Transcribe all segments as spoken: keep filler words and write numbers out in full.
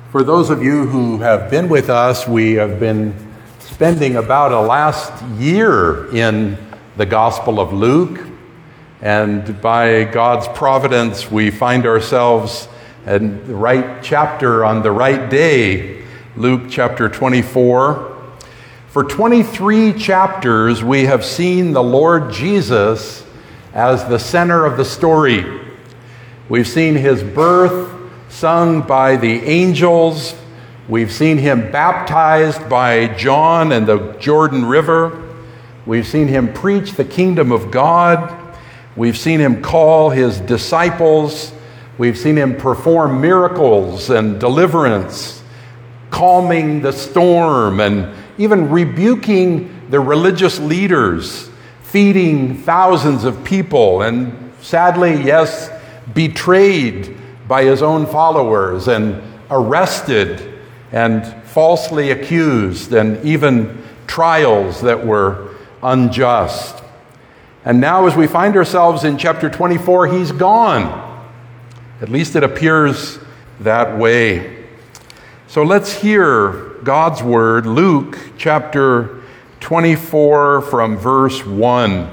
For those of you who have been with us, we have been spending about a last year in the Gospel of Luke, and by God's providence, we find ourselves in the right chapter on the right day, Luke chapter twenty-four. For twenty-three chapters, we have seen the Lord Jesus as the center of the story. We've seen his birth sung by the angels. We've seen him baptized by John in the Jordan River. We've seen him preach the kingdom of God. We've seen him call his disciples. We've seen him perform miracles and deliverance, calming the storm and even rebuking the religious leaders, feeding thousands of people, and sadly, yes, betrayed by his own followers and arrested and falsely accused, and even trials that were unjust. And now as we find ourselves in chapter twenty-four, he's gone. At least it appears that way. So let's hear God's word, Luke chapter twenty-four from verse one.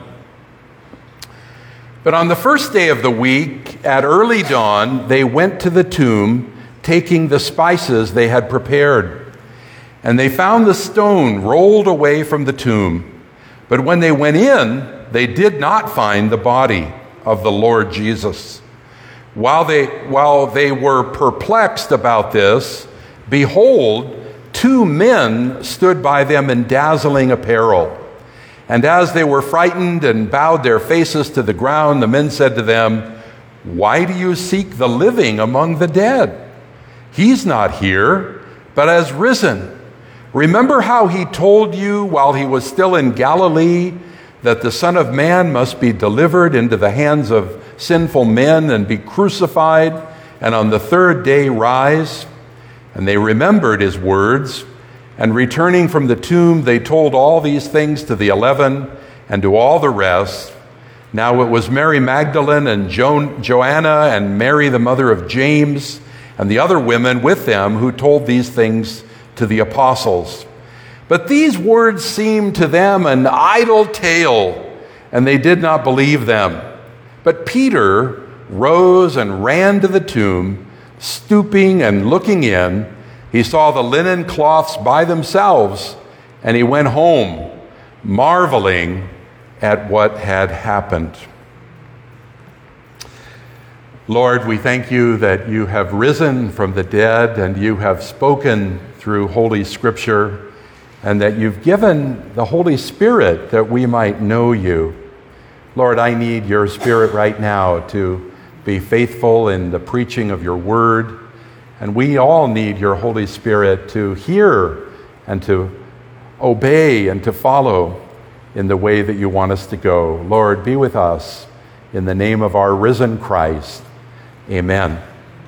But on the first day of the week, at early dawn, they went to the tomb, taking the spices they had prepared. And they found the stone rolled away from the tomb. But when they went in, they did not find the body of the Lord Jesus. While they, while they were perplexed about this, behold, two men stood by them in dazzling apparel. And as they were frightened and bowed their faces to the ground, the men said to them, "Why do you seek the living among the dead? He's not here, but has risen. Remember how he told you while he was still in Galilee that the Son of Man must be delivered into the hands of sinful men and be crucified, and on the third day rise?" And they remembered his words. And returning from the tomb, they told all these things to the eleven and to all the rest. Now it was Mary Magdalene and jo- Joanna and Mary, the mother of James, and the other women with them who told these things to the apostles. But these words seemed to them an idle tale, and they did not believe them. But Peter rose and ran to the tomb, stooping and looking in. He saw the linen cloths by themselves, and he went home, marveling at what had happened. Lord, we thank you that you have risen from the dead, and you have spoken through Holy Scripture, and that you've given the Holy Spirit that we might know you. Lord, I need your Spirit right now to be faithful in the preaching of your word. And we all need your Holy Spirit to hear and to obey and to follow in the way that you want us to go. Lord, be with us in the name of our risen Christ. Amen.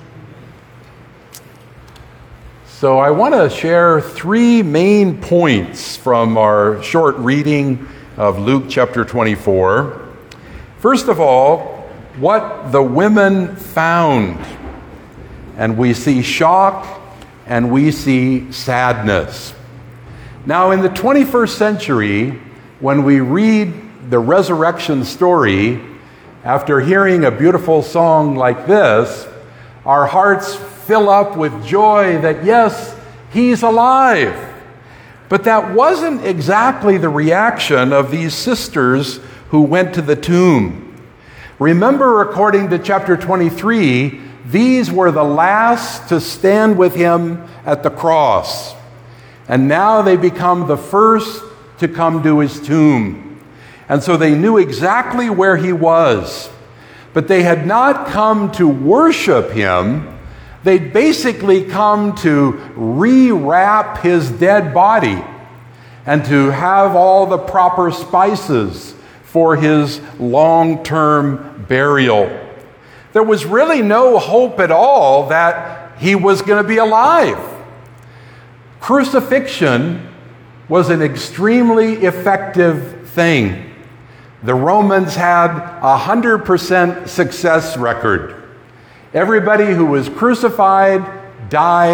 So I want to share three main points from our short reading of Luke chapter twenty-four. First of all, what the women found. And we see shock, and we see sadness. Now, in the twenty-first century, when we read the resurrection story, after hearing a beautiful song like this, our hearts fill up with joy that, yes, he's alive. But that wasn't exactly the reaction of these sisters who went to the tomb. Remember, according to chapter twenty-three, these were the last to stand with him at the cross. And now they become the first to come to his tomb. And so they knew exactly where he was. But they had not come to worship him. They'd basically come to rewrap his dead body and to have all the proper spices for his long-term burial. There was really no hope at all that he was going to be alive. Crucifixion was an extremely effective thing. The Romans had a one hundred percent success record. Everybody who was crucified died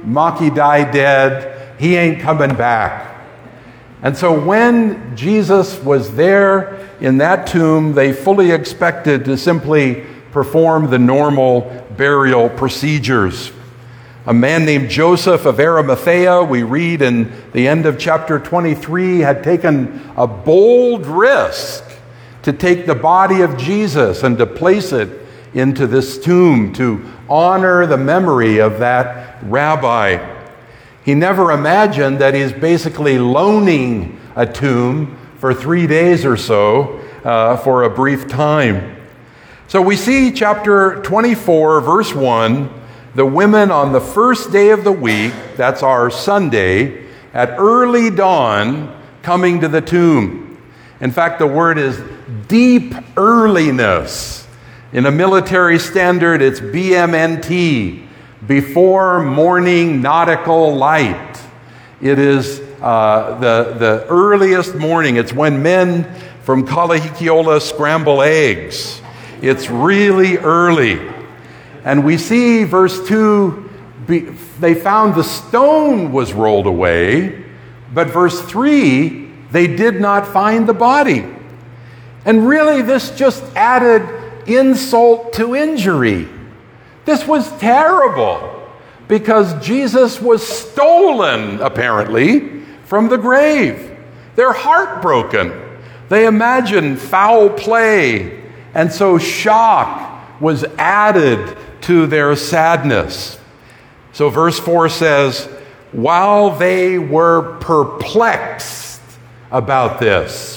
Maki died dead. He ain't coming back. And so when Jesus was there in that tomb, they fully expected to simply perform the normal burial procedures. A man named Joseph of Arimathea, we read in the end of chapter twenty-three, had taken a bold risk to take the body of Jesus and to place it into this tomb to honor the memory of that rabbi. He never imagined that he's basically loaning a tomb for three days or so uh, for a brief time. So we see chapter twenty-four, verse one, the women on the first day of the week, that's our Sunday, at early dawn coming to the tomb. In fact, the word is deep earliness. In a military standard, it's B M N T, before morning nautical light. It is uh, the, the earliest morning. It's when men from Kalahikiola scramble eggs. It's really early. And we see verse two, be, they found the stone was rolled away, but verse three, they did not find the body. And really this just added insult to injury. This was terrible because Jesus was stolen, apparently, from the grave. They're heartbroken. They imagine foul play, and so shock was added to their sadness. So verse four says, while they were perplexed about this,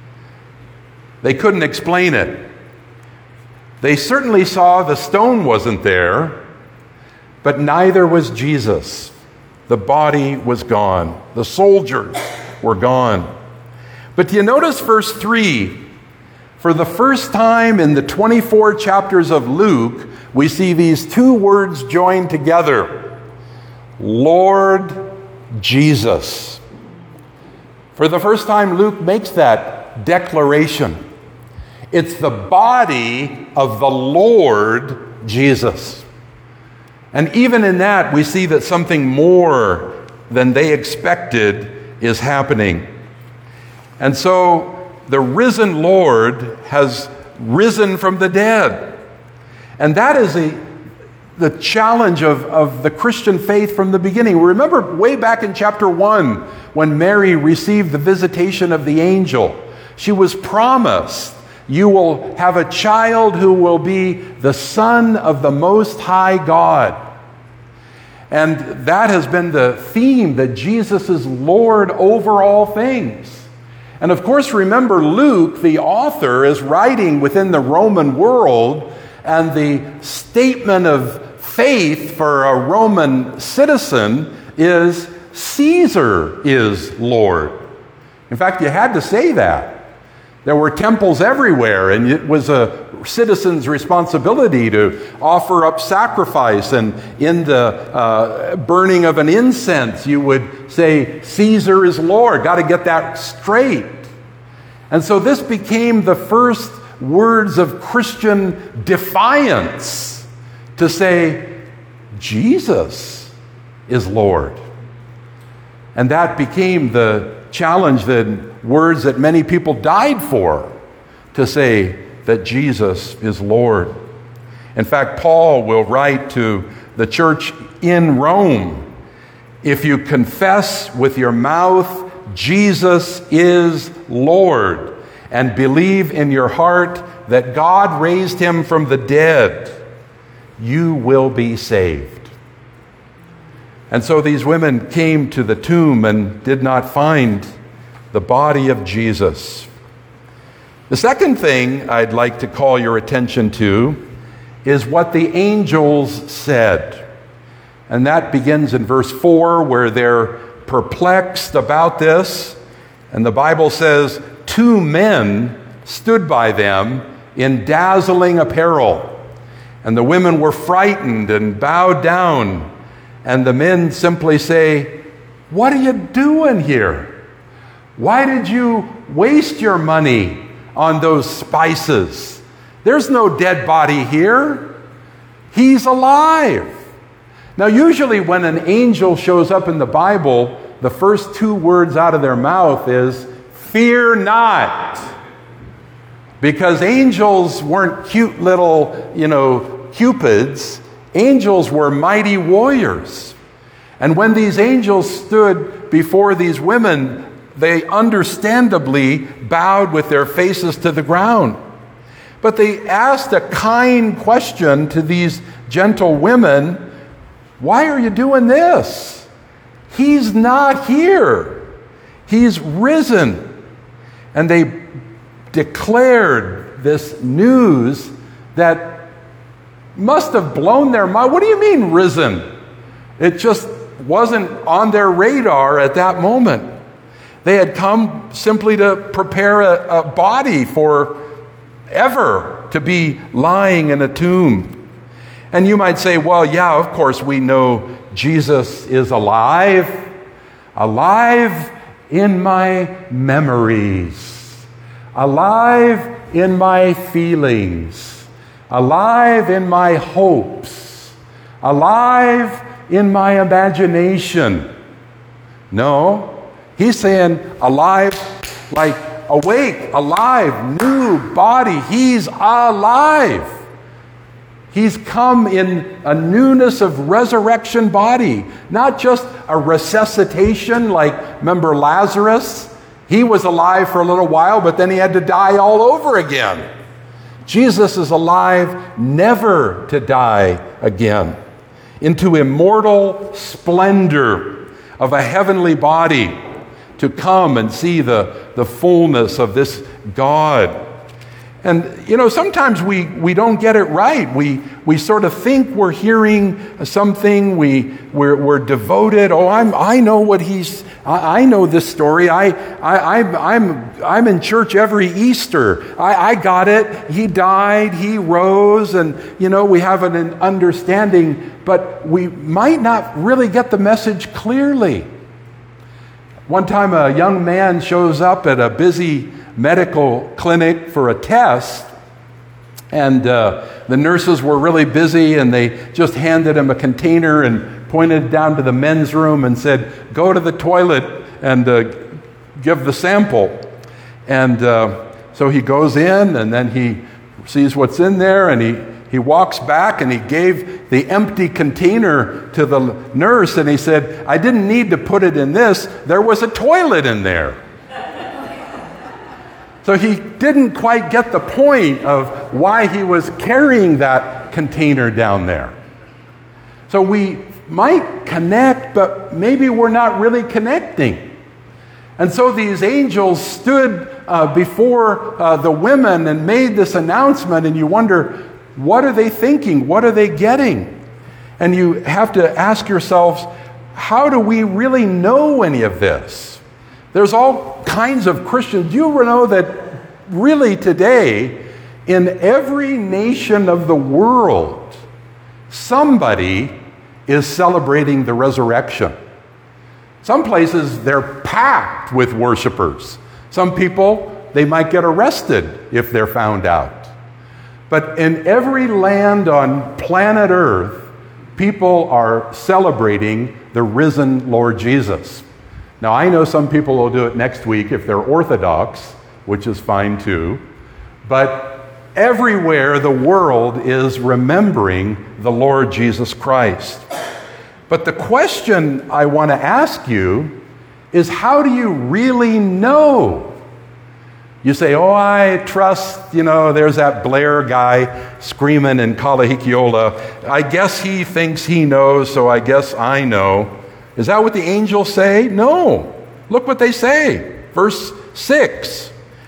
they couldn't explain it. They certainly saw the stone wasn't there, but neither was Jesus. The body was gone. The soldiers were gone. But do you notice verse three? For the first time in the twenty-four chapters of Luke, we see these two words joined together. Lord Jesus. For the first time, Luke makes that declaration. It's the body of the Lord Jesus. And even in that, we see that something more than they expected is happening. And so the risen Lord has risen from the dead. And that is a, the challenge of, of the Christian faith from the beginning. Remember way back in chapter one, when Mary received the visitation of the angel, she was promised, you will have a child who will be the Son of the Most High God. And that has been the theme, that Jesus is Lord over all things. And of course, remember, Luke, the author, is writing within the Roman world, and the statement of faith for a Roman citizen is Caesar is Lord. In fact, you had to say that. There were temples everywhere, and it was a citizen's responsibility to offer up sacrifice. And in the uh, burning of an incense, you would say, Caesar is Lord. Got to get that straight. And so this became the first words of Christian defiance, to say, Jesus is Lord. And that became the challenge, the words that many people died for, to say that Jesus is Lord. In fact, Paul will write to the church in Rome, if you confess with your mouth Jesus is Lord, and believe in your heart that God raised him from the dead, you will be saved. And so these women came to the tomb and did not find the body of Jesus. The second thing I'd like to call your attention to is what the angels said. And that begins in verse four, where they're perplexed about this. And the Bible says, two men stood by them in dazzling apparel. And the women were frightened and bowed down. And the men simply say, what are you doing here? Why did you waste your money on those spices? There's no dead body here. He's alive. Now, usually when an angel shows up in the Bible, the first two words out of their mouth is, "Fear not." Because angels weren't cute little, you know, cupids. Angels were mighty warriors. And when these angels stood before these women, they understandably bowed with their faces to the ground. But they asked a kind question to these gentle women: "Why are you doing this? He's not here. He's risen." And they declared this news that must have blown their mind. What do you mean risen? It just wasn't on their radar at that moment. They had come simply to prepare a, a body for ever to be lying in a tomb. And you might say, well, yeah, of course we know Jesus is alive, alive in my memories, alive in my feelings, alive in my hopes, alive in my imagination. No, he's saying alive, like awake, alive, new body. He's alive. He's come in a newness of resurrection body, not just a resuscitation like, remember Lazarus? He was alive for a little while, but then he had to die all over again. Jesus is alive, never to die again, into immortal splendor of a heavenly body, to come and see the, the fullness of this God. And, you know, sometimes we, we don't get it right. We, we sort of think we're hearing something. We, we're, we're devoted. Oh, I'm, I know what he's, I, I know this story. I, I, I'm, I'm, I'm in church every Easter. I, I got it. He died. He rose. And, you know, we have an understanding, but we might not really get the message clearly. One time a young man shows up at a busy medical clinic for a test, and uh, the nurses were really busy, and they just handed him a container and pointed down to the men's room and said, "Go to the toilet and uh, give the sample." And uh, so he goes in, and then he sees what's in there, and he He walks back and he gave the empty container to the nurse, and he said, "I didn't need to put it in this. There was a toilet in there." So he didn't quite get the point of why he was carrying that container down there. So we might connect, but maybe we're not really connecting. And so these angels stood uh, before uh, the women and made this announcement, and you wonder, what are they thinking? What are they getting? And you have to ask yourselves, how do we really know any of this? There's all kinds of Christians. Do you know that really today, in every nation of the world, somebody is celebrating the resurrection? Some places they're packed with worshipers. Some people, they might get arrested if they're found out. But in every land on planet Earth, people are celebrating the risen Lord Jesus. Now, I know some people will do it next week if they're Orthodox, which is fine too. But everywhere the world is remembering the Lord Jesus Christ. But the question I want to ask you is, how do you really know? You say, oh, I trust, you know, there's that Blair guy screaming in Kalahikiola. I guess he thinks he knows, so I guess I know. Is that what the angels say? No. Look what they say. Verse six.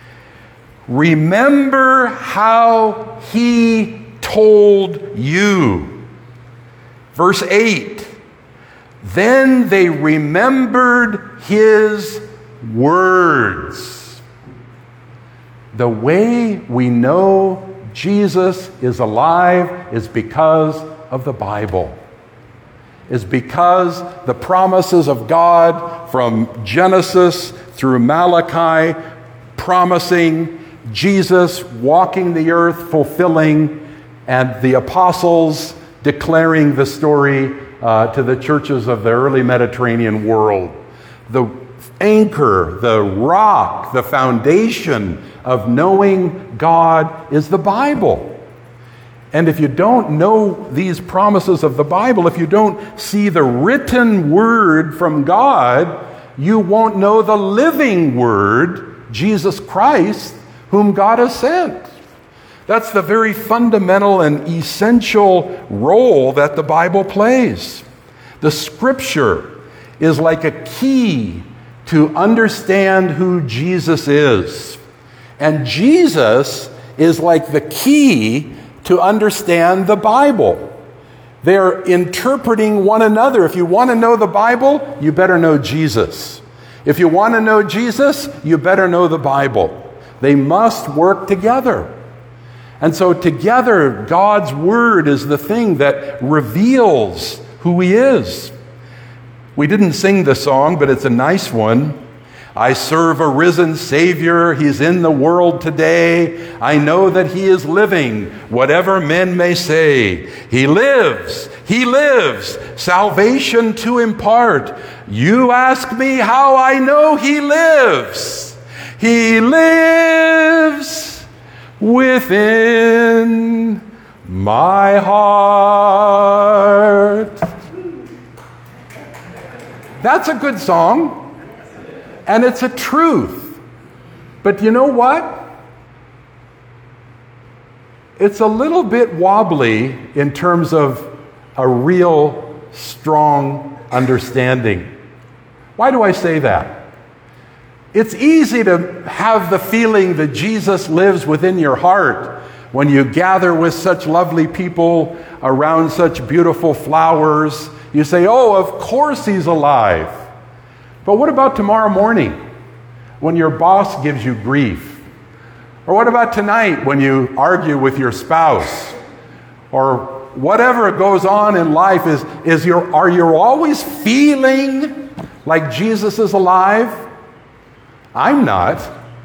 Remember how he told you. Verse eight. Then they remembered his words. The way we know Jesus is alive is because of the Bible. Is because the promises of God from Genesis through Malachi promising Jesus walking the earth, fulfilling, and the apostles declaring the story uh, to the churches of the early Mediterranean world. The anchor, the rock, the foundation of knowing God is the Bible. And if you don't know these promises of the Bible, if you don't see the written word from God, you won't know the living word, Jesus Christ, whom God has sent. That's the very fundamental and essential role that the Bible plays. The Scripture is like a key to understand who Jesus is. And Jesus is like the key to understand the Bible. They're interpreting one another. If you want to know the Bible, you better know Jesus. If you want to know Jesus, you better know the Bible. They must work together. And so together, God's Word is the thing that reveals who He is. We didn't sing the song, but it's a nice one. I serve a risen Savior. He's in the world today. I know that He is living, whatever men may say. He lives. He lives. Salvation to impart. You ask me how I know He lives. He lives within my heart. That's a good song. And it's a truth. But you know what? It's a little bit wobbly in terms of a real strong understanding. Why do I say that? It's easy to have the feeling that Jesus lives within your heart when you gather with such lovely people around such beautiful flowers. You say, oh, of course He's alive. But what about tomorrow morning when your boss gives you grief? Or what about tonight when you argue with your spouse? Or whatever goes on in life, is, is your, are you always feeling like Jesus is alive? I'm not.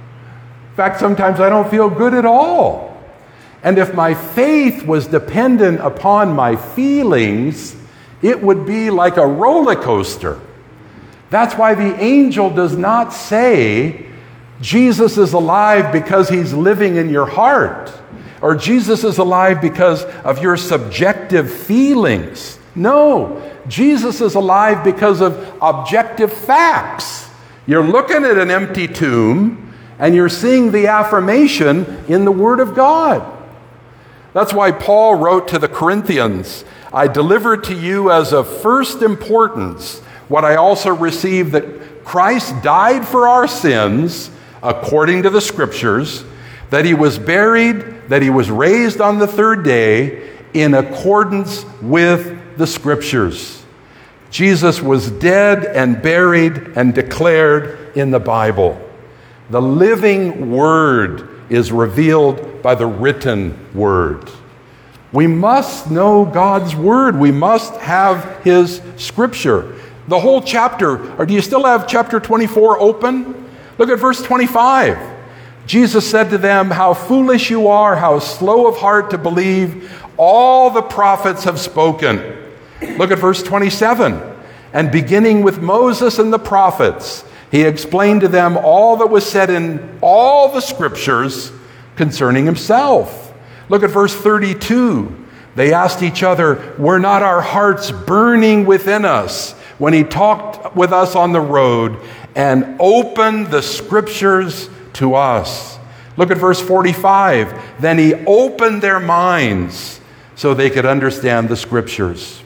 In fact, sometimes I don't feel good at all. And if my faith was dependent upon my feelings, it would be like a roller coaster. That's why the angel does not say, Jesus is alive because He's living in your heart, or Jesus is alive because of your subjective feelings. No, Jesus is alive because of objective facts. You're looking at an empty tomb, and you're seeing the affirmation in the Word of God. That's why Paul wrote to the Corinthians, I delivered to you as of first importance what I also received, that Christ died for our sins according to the Scriptures, that He was buried, that He was raised on the third day in accordance with the Scriptures. Jesus was dead and buried and declared in the Bible. The living Word is revealed by the written Word. We must know God's Word. We must have His Scripture. The whole chapter, or do you still have chapter twenty-four open? Look at verse twenty-five. Jesus said to them, how foolish you are, how slow of heart to believe. All the prophets have spoken. Look at verse twenty-seven. And beginning with Moses and the prophets, He explained to them all that was said in all the Scriptures concerning Himself. Look at verse thirty-two. They asked each other, were not our hearts burning within us when He talked with us on the road and opened the Scriptures to us? Look at verse forty-five. Then He opened their minds so they could understand the Scriptures.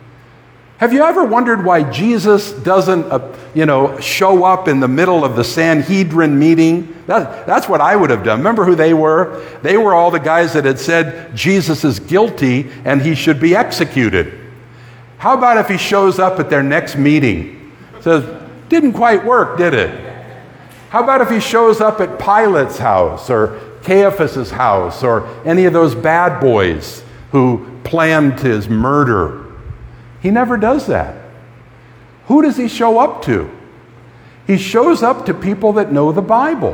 Have you ever wondered why Jesus doesn't, uh, you know, show up in the middle of the Sanhedrin meeting? That, that's what I would have done. Remember who they were? They were all the guys that had said Jesus is guilty and He should be executed. How about if He shows up at their next meeting? Says, didn't quite work, did it? How about if He shows up at Pilate's house or Caiaphas' house or any of those bad boys who planned His murder? He never does that. Who does He show up to? He shows up to people that know the Bible.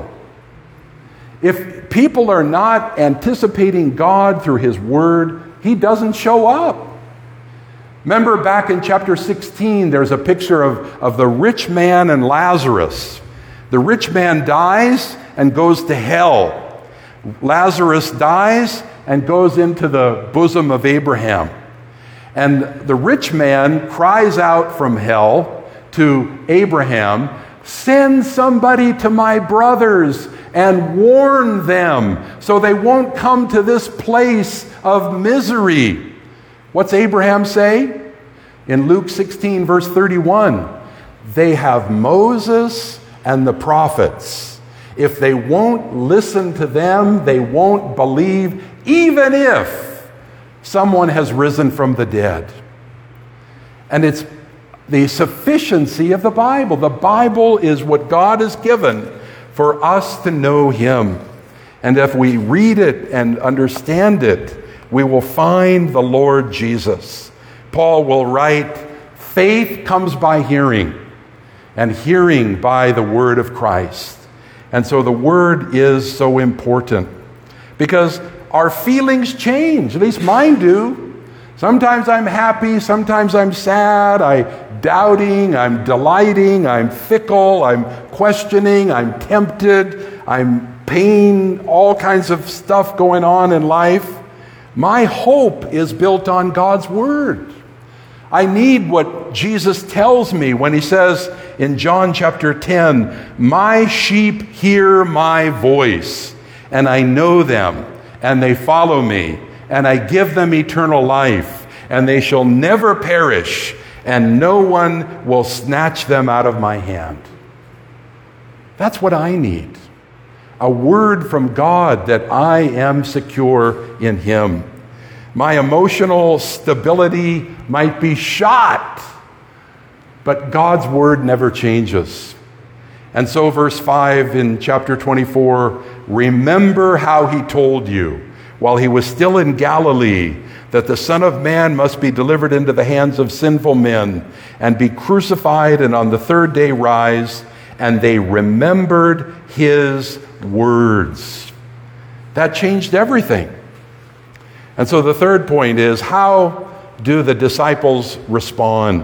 If people are not anticipating God through His Word, He doesn't show up. Remember back in chapter sixteen, there's a picture of, of the rich man and Lazarus. The rich man dies and goes to hell. Lazarus dies and goes into the bosom of Abraham. And the rich man cries out from hell to Abraham, "Send somebody to my brothers and warn them so they won't come to this place of misery." What's Abraham say? In Luke sixteen, verse thirty-one, "They have Moses and the prophets. If they won't listen to them, they won't believe, even if someone has risen from the dead." And it's the sufficiency of the Bible. The Bible is what God has given for us to know Him. And if we read it and understand it, we will find the Lord Jesus. Paul will write, "Faith comes by hearing, and hearing by the word of Christ." And so the word is so important because our feelings change, at least mine do. Sometimes I'm happy, sometimes I'm sad, I'm doubting, I'm delighting, I'm fickle, I'm questioning, I'm tempted, I'm pain, all kinds of stuff going on in life. My hope is built on God's word. I need what Jesus tells me when He says in John chapter ten, "My sheep hear my voice, and I know them, and they follow me, and I give them eternal life, and they shall never perish, and no one will snatch them out of my hand." That's what I need. A word from God that I am secure in Him. My emotional stability might be shot, but God's word never changes. And so verse five in chapter twenty-four, "Remember how He told you while He was still in Galilee that the Son of Man must be delivered into the hands of sinful men and be crucified and on the third day rise. And they remembered His words." That changed everything. And so the third point is, how do the disciples respond?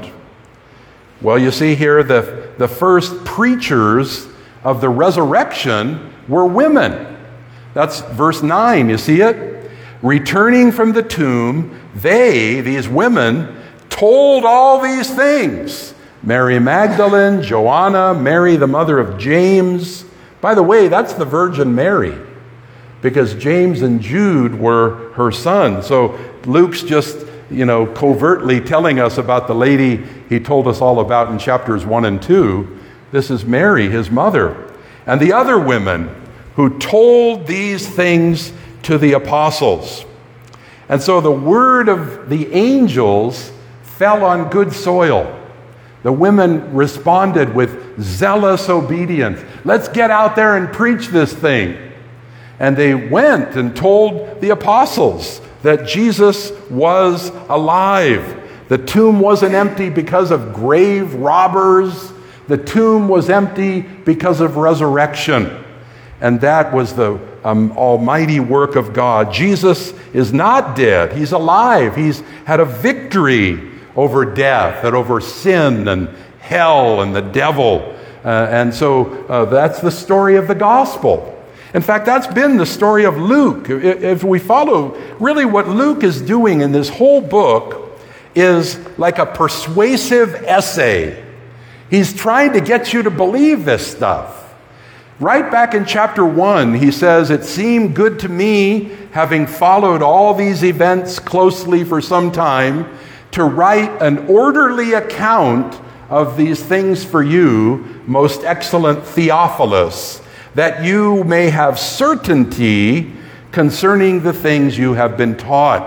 Well, you see here the, the first preachers of the resurrection were women. That's verse nine, you see it? "Returning from the tomb, they," these women, "told all these things. Mary Magdalene, Joanna, Mary the mother of James." By the way, that's the Virgin Mary, because James and Jude were her sons. So Luke's just, you know, covertly telling us about the lady he told us all about in chapters one and two. This is Mary, his mother. And the other women who told these things to the apostles. And so the word of the angels fell on good soil. The women responded with zealous obedience. "Let's get out there and preach this thing." And they went and told the apostles that Jesus was alive. The tomb wasn't empty because of grave robbers. The tomb was empty because of resurrection. And that was the um, almighty work of God. Jesus is not dead. He's alive. He's had a victory over death and over sin and hell and the devil. Uh, and so uh, that's the story of the gospel. In fact, that's been the story of Luke. If we follow, really what Luke is doing in this whole book is like a persuasive essay. He's trying to get you to believe this stuff. Right back in chapter one, he says, "It seemed good to me, having followed all these events closely for some time, to write an orderly account of these things for you, most excellent Theophilus, that you may have certainty concerning the things you have been taught."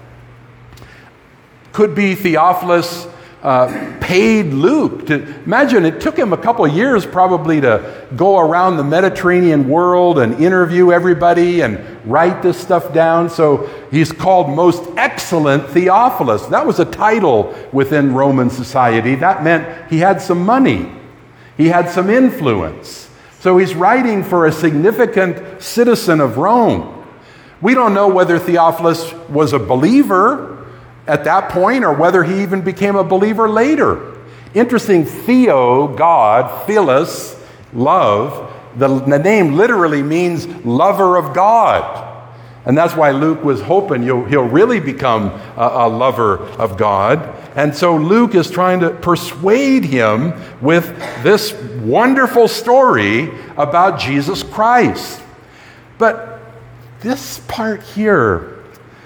Could be Theophilus uh, paid Luke to, imagine it took him a couple of years probably to go around the Mediterranean world and interview everybody and write this stuff down. So he's called most excellent Theophilus. That was a title within Roman society. That meant he had some money. He had some influence. So he's writing for a significant citizen of Rome. We don't know whether Theophilus was a believer at that point or whether he even became a believer later. Interesting, theo, God, philos, love. The, the name literally means lover of God. And that's why Luke was hoping he'll, he'll really become a, a lover of God. And so Luke is trying to persuade him with this wonderful story about Jesus Christ. But this part here,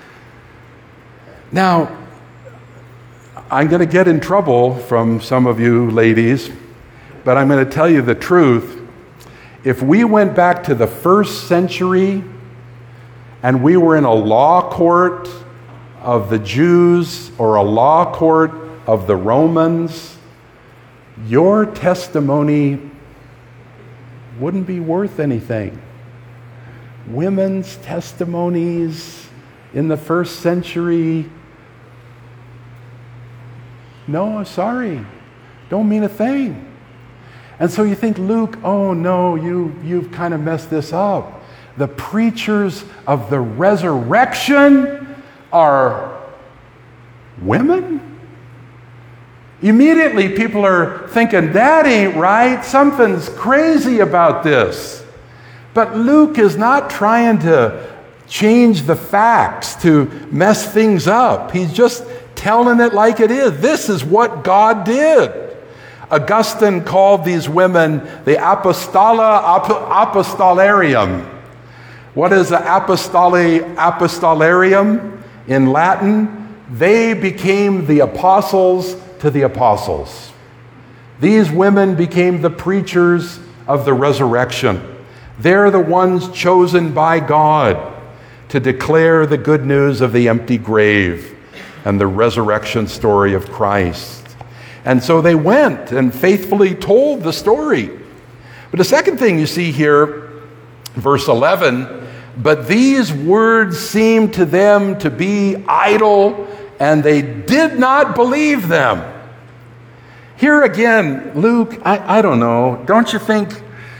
now, I'm going to get in trouble from some of you ladies, but I'm going to tell you the truth. If we went back to the first century and we were in a law court of the Jews or a law court of the Romans, your testimony wouldn't be worth anything. Women's testimonies in the first century, no, sorry, don't mean a thing. And so you think, Luke, oh no, you, you've kind of messed this up. The preachers of the resurrection are women? Immediately people are thinking, that ain't right, something's crazy about this. But Luke is not trying to change the facts to mess things up. He's just telling it like it is. This is what God did. Augustine called these women the apostola ap- apostolarium. What is the apostoli apostolarium in Latin? They became the apostles to the apostles. These women became the preachers of the resurrection. They're the ones chosen by God to declare the good news of the empty grave and the resurrection story of Christ. And so they went and faithfully told the story. But the second thing you see here, verse eleven, but these words seemed to them to be idle, and they did not believe them. Here again, Luke, I, I don't know, don't you think,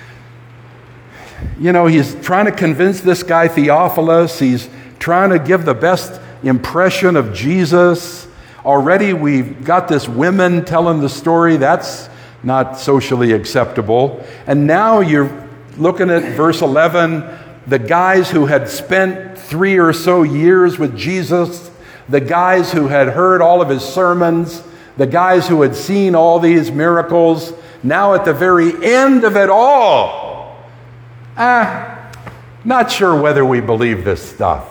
you know, he's trying to convince this guy Theophilus, he's trying to give the best impression of Jesus. Already we've got this women telling the story. That's not socially acceptable. And now you're looking at verse eleven, the guys who had spent three or so years with Jesus, the guys who had heard all of his sermons, the guys who had seen all these miracles, now at the very end of it all, ah, not sure whether we believe this stuff.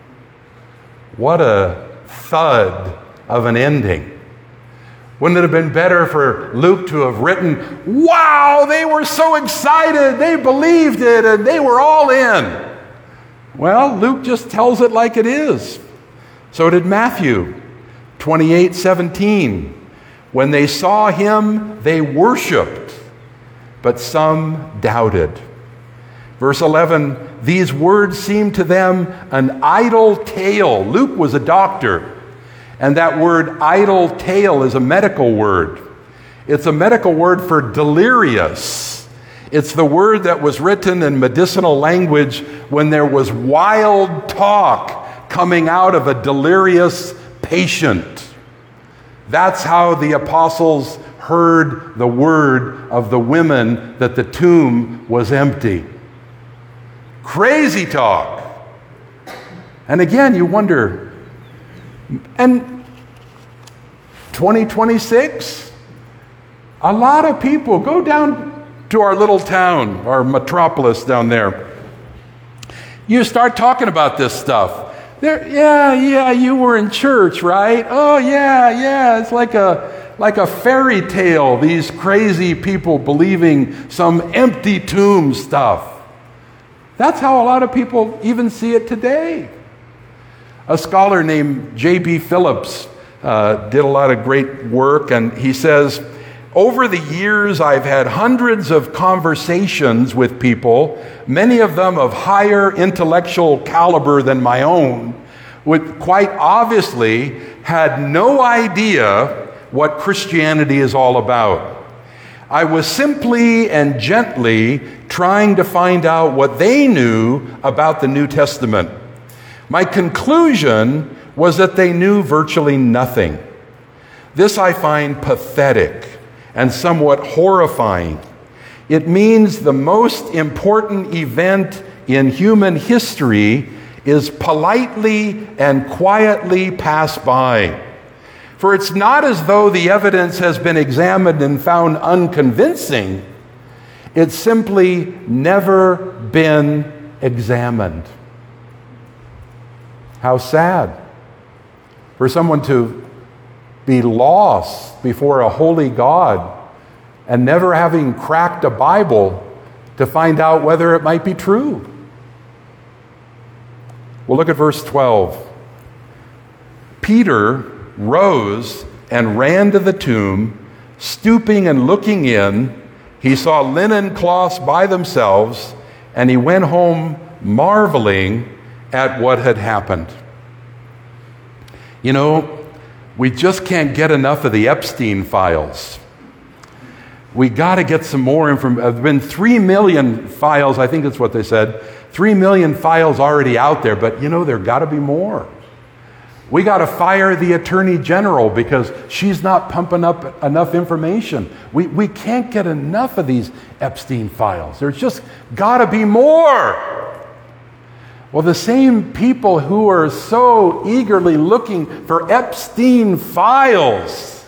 What a thud of an ending. Wouldn't it have been better for Luke to have written, wow, they were so excited, they believed it, and they were all in. Well, Luke just tells it like it is. So did Matthew twenty-eight seventeen. When they saw him, they worshiped, but some doubted. Verse eleven, these words seemed to them an idle tale. Luke was a doctor. And that word idle tale is a medical word. It's a medical word for delirious. It's the word that was written in medicinal language when there was wild talk coming out of a delirious patient. That's how the apostles heard the word of the women that the tomb was empty. Crazy talk. And again, you wonder, and twenty twenty-six, a lot of people go down to our little town, our metropolis down there. You start talking about this stuff. There, yeah, yeah, you were in church, right? Oh, yeah, yeah. It's like a like a fairy tale. These crazy people believing some empty tomb stuff. That's how a lot of people even see it today. A scholar named J B Phillips uh, did a lot of great work, and he says, over the years, I've had hundreds of conversations with people, many of them of higher intellectual caliber than my own, which quite obviously had no idea what Christianity is all about. I was simply and gently trying to find out what they knew about the New Testament. My conclusion was that they knew virtually nothing. This I find pathetic and somewhat horrifying. It means the most important event in human history is politely and quietly passed by. For it's not as though the evidence has been examined and found unconvincing. It's simply never been examined. How sad for someone to be lost before a holy God and never having cracked a Bible to find out whether it might be true. Well, look at verse twelve. Peter rose and ran to the tomb. Stooping and looking in, he saw linen cloths by themselves, and he went home marveling at what had happened. You know, we just can't get enough of the Epstein files. We got to get some more information. There have been three million files, I think that's what they said. Three million files already out there, but you know, there got to be more. We got to fire the Attorney General because she's not pumping up enough information. We, we can't get enough of these Epstein files. There's just got to be more. Well, the same people who are so eagerly looking for Epstein files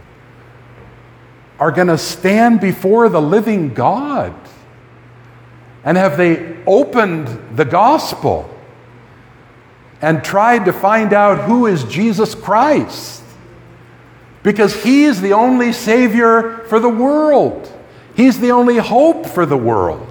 are going to stand before the living God. And have they opened the gospel and tried to find out who is Jesus Christ? Because he is the only Savior for the world. He's the only hope for the world.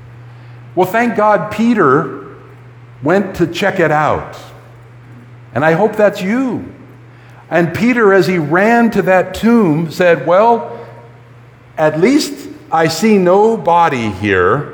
Well, thank God Peter went to check it out. And I hope that's you. And Peter, as he ran to that tomb, said, well, at least I see no body here.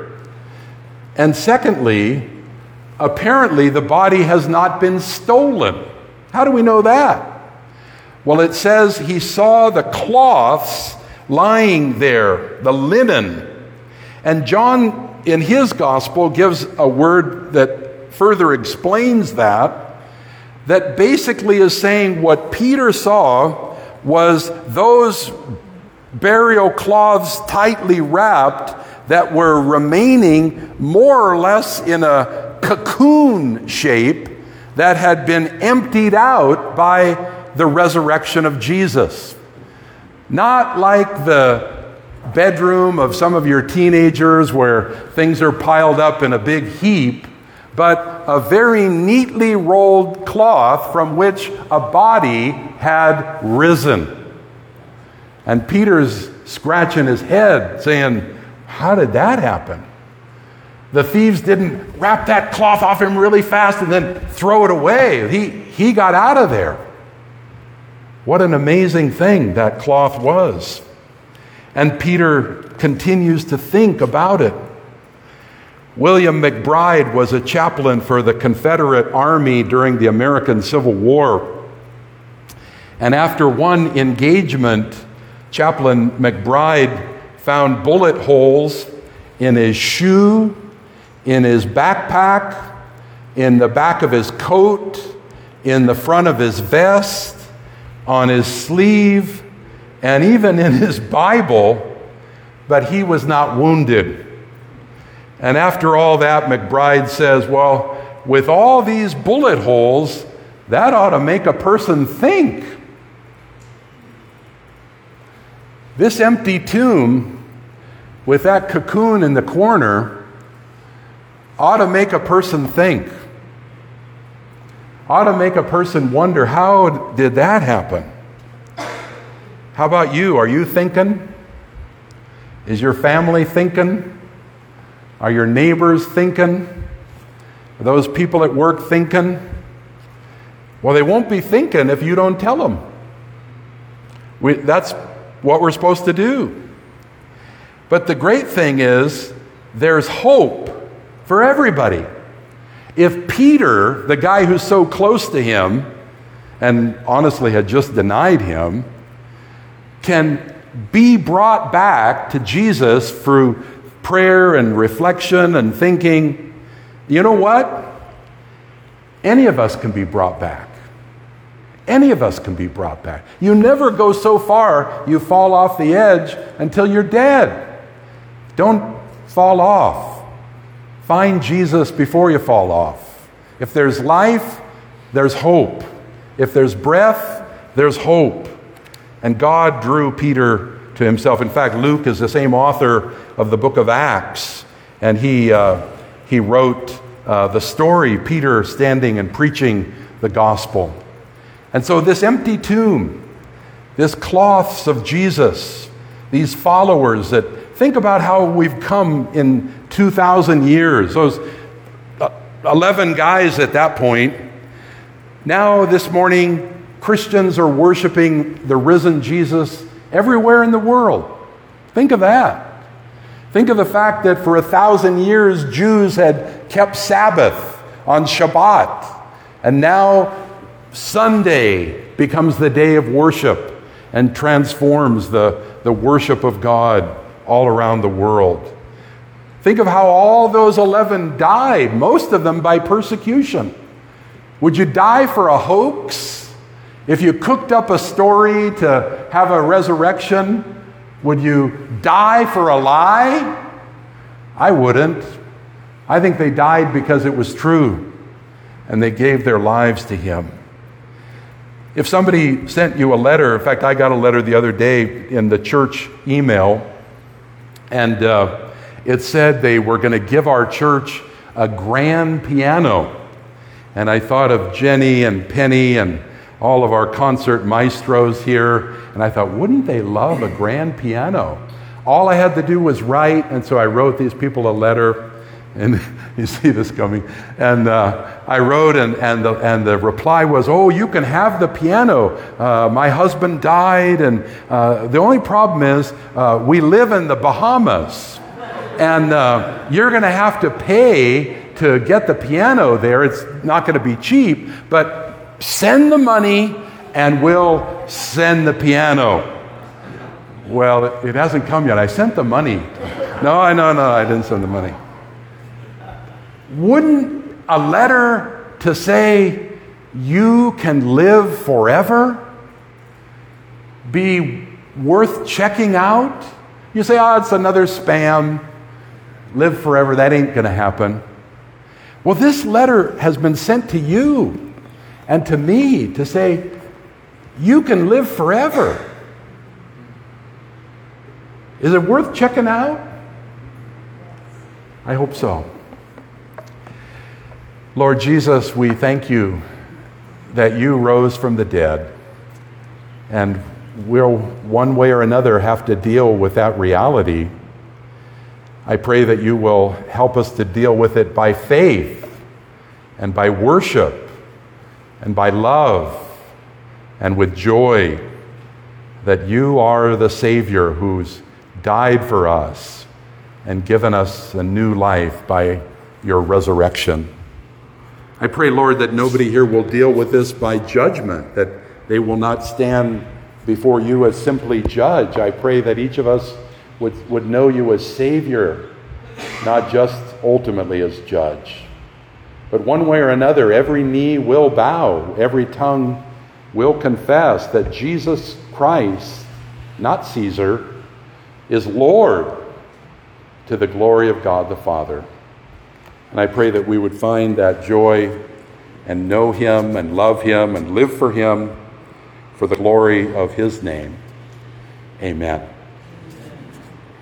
And secondly, apparently the body has not been stolen. How do we know that? Well, it says he saw the cloths lying there, the linen. And John, in his gospel, gives a word that further explains that, that basically is saying what Peter saw was those burial cloths tightly wrapped that were remaining more or less in a cocoon shape that had been emptied out by the resurrection of Jesus. Not like the bedroom of some of your teenagers where things are piled up in a big heap, but a very neatly rolled cloth from which a body had risen. And Peter's scratching his head saying, how did that happen? The thieves didn't wrap that cloth off him really fast and then throw it away. He, he got out of there. What an amazing thing that cloth was. And Peter continues to think about it. William McBride was a chaplain for the Confederate Army during the American Civil War. And after one engagement, Chaplain McBride found bullet holes in his shoe, in his backpack, in the back of his coat, in the front of his vest, on his sleeve, and even in his Bible, but he was not wounded. And after all that, McBride says, well, with all these bullet holes, that ought to make a person think. This empty tomb with that cocoon in the corner ought to make a person think. Ought to make a person wonder, how did that happen? How about you? Are you thinking? Is your family thinking? Are your neighbors thinking? Are those people at work thinking? Well, they won't be thinking if you don't tell them. We, that's what we're supposed to do. But the great thing is, there's hope for everybody. If Peter, the guy who's so close to him, and honestly had just denied him, can be brought back to Jesus through prayer and reflection and thinking, you know what? Any of us can be brought back. Any of us can be brought back. You never go so far you fall off the edge until you're dead. Don't fall off. Find Jesus before you fall off. If there's life, there's hope. If there's breath, there's hope. And God drew Peter to himself. In fact, Luke is the same author of the book of Acts, and he, uh, he wrote uh, the story, Peter standing and preaching the gospel. And so this empty tomb, this cloths of Jesus, these followers that, think about how we've come in two thousand years, those eleven guys at that point. Now this morning, Christians are worshiping the risen Jesus everywhere in the world. Think of that. Think of the fact that for a thousand years, Jews had kept Sabbath on Shabbat, and now Sunday becomes the day of worship and transforms the, the worship of God all around the world. Think of how all those eleven died, most of them by persecution. Would you die for a hoax? If you cooked up a story to have a resurrection, would you die for a lie? I wouldn't. I think they died because it was true, and they gave their lives to Him. If somebody sent you a letter, in fact, I got a letter the other day in the church email, and uh, it said they were going to give our church a grand piano. And I thought of Jenny and Penny and all of our concert maestros here, and I thought, wouldn't they love a grand piano? All I had to do was write, and so I wrote these people a letter, and you see this coming, and uh, I wrote, and, and, the, and the reply was, oh, you can have the piano. Uh, my husband died, and uh, the only problem is uh, we live in the Bahamas, and uh, you're going to have to pay to get the piano there. It's not going to be cheap, but send the money and we'll send the piano. Well, it, it hasn't come yet. I sent the money. No, no, no, I didn't send the money. Wouldn't a letter to say you can live forever be worth checking out? You say, oh, it's another spam. Live forever, that ain't going to happen. Well, this letter has been sent to you and to me to say, you can live forever. Is it worth checking out? I hope so. Lord Jesus, we thank you that you rose from the dead, and we'll one way or another have to deal with that reality. I pray that you will help us to deal with it by faith and by worship and by love and with joy, that you are the Savior who's died for us and given us a new life by your resurrection. I pray, Lord, that nobody here will deal with this by judgment, that they will not stand before you as simply judge. I pray that each of us would, would know you as Savior, not just ultimately as judge. But one way or another, every knee will bow, every tongue will confess that Jesus Christ, not Caesar, is Lord, to the glory of God the Father. And I pray that we would find that joy and know him and love him and live for him for the glory of his name. Amen.